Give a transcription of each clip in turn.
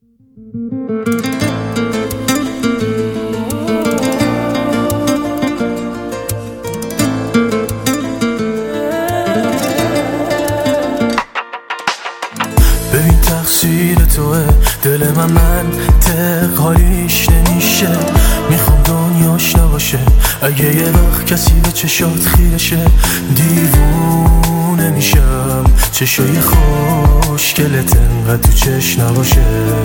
ببین تقصیر توه، دل من حالیش نمیشه. میخوام دنیاش نباشه، اگه یه وقت کسی به چشات خیرشه. دیوونه میشم چشای خوشگلت انقدر تو چشم نباشه.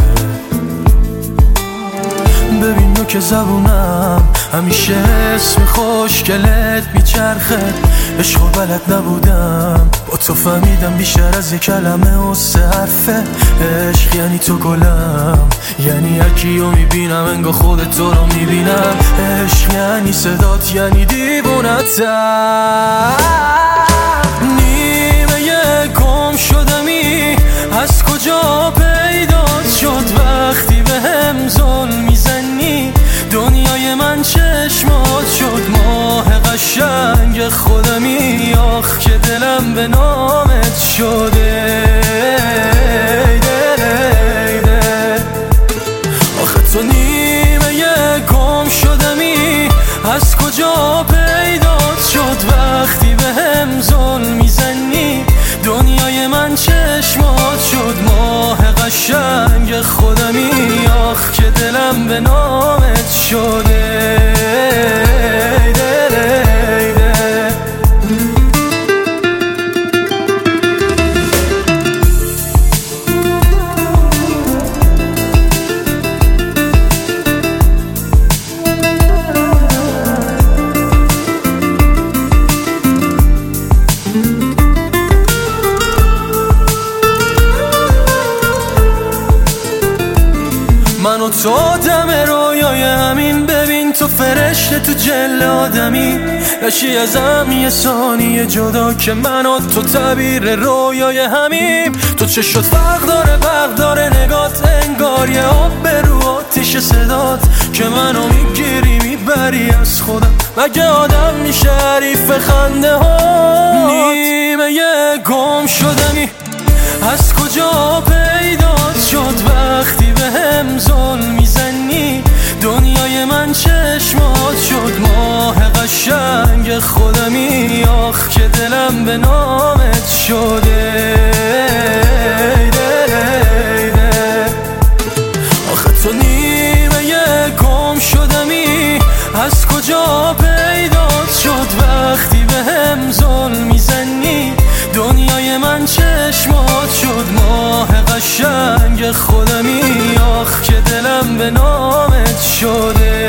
ببین نو که زبونم همیشه اسم خوشگلت میچرخه. عشقو بلد نبودم، با تو فهمیدم بیشتر از یه کلمه و 3 حرفه. عشق یعنی تو گلم، یعنی هرکیو میبینم انگار خودت تو رو میبینم. عشق یعنی صدات، یعنی دیوونتم. نیمه گم شدمی، از کجا پیدات شد؟ وقتی به هم ظلم میزنی دنیای من چشمات شد. ماه قشنگ خودمی، آخ که دلم به نامت شده. آخه تو نیمه گم شدمی، از کجا پیدات شد؟ وقتی به هم ظلم میزنی دنیای من چشمات شد. ماه قشنگ خودمی، آخ که دلم به نامت شده. من و تو آدم رویای همین، ببین تو فرشته تو جل آدمی. نشی ازم یه ثانیه جدا که من و تو تعبیر رویای همیم. تو چه شد فرق داره نگات، انگار یه آب به رو آتیش صدات که منو میگیری میبری از خودم. مگه آدم میشه حریف خنده ها؟ نیمه گم شدنی، از کجا پیدات شد؟ وقتی به هم ظلم میزنی دنیای من چشمات شد. ماه قشنگ خودمی، آخ که دلم به نامت شده. آخه تو نیمه گم شدمی، از کجا پیدات شد؟ وقتی به هم ظلم میزنی دنیای من چشمات شد. ماه قشنگ خودمی، آخ که دلم به نامت شده.